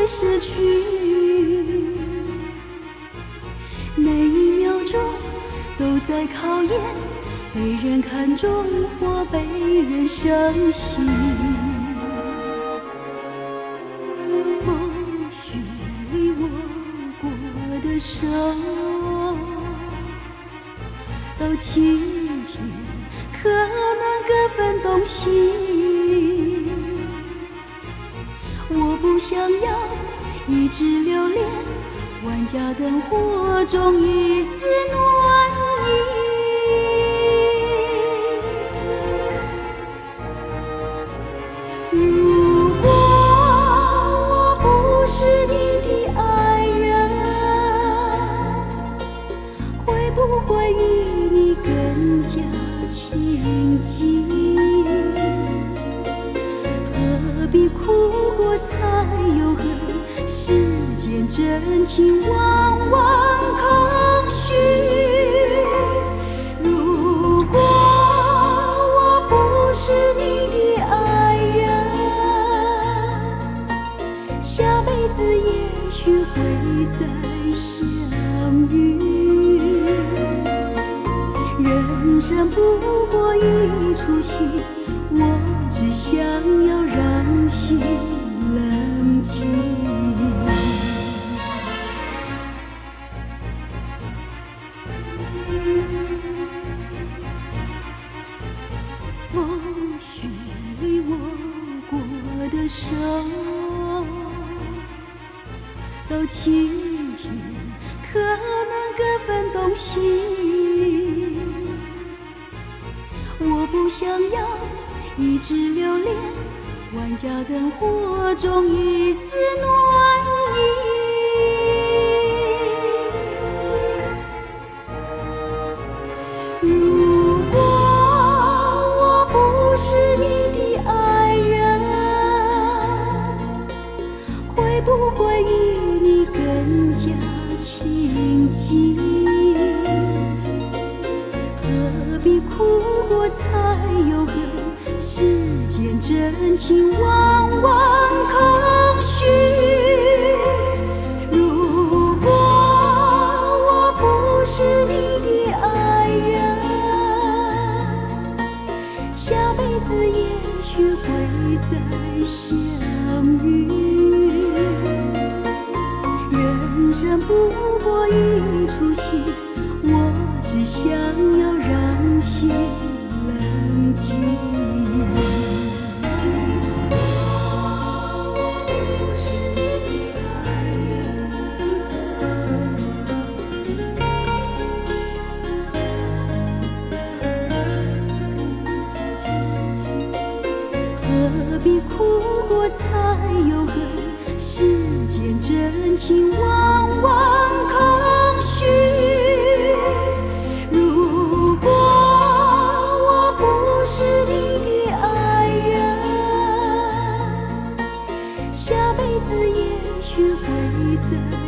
失去，每一秒钟都在考验被人看中或被人伤心。风雪里握过的手，到今天可能各分东西。我不想要一直留恋万家灯火中一丝暖意。如果我不是你的爱人，会不会与你更加亲近？何必哭过才有恨？世间真情往往空虚。如果我不是你的爱人，下辈子也许会再相遇。人生不过一出戏，我只想要让心冷静。风雪里握过的手，到今天可能各分东西。我不想要一直留恋万家灯火中一丝暖意。如果我不是你的爱人，会不会与你更加亲近？何必哭过才有恨？世间真情往往空虚。如果我不是你的爱人，下辈子也许会再相遇。人生不过一出戏，我只想要让心冷静。何必哭过才有恨？世间真情往往空虚。如果我不是你的爱人，下辈子也许会再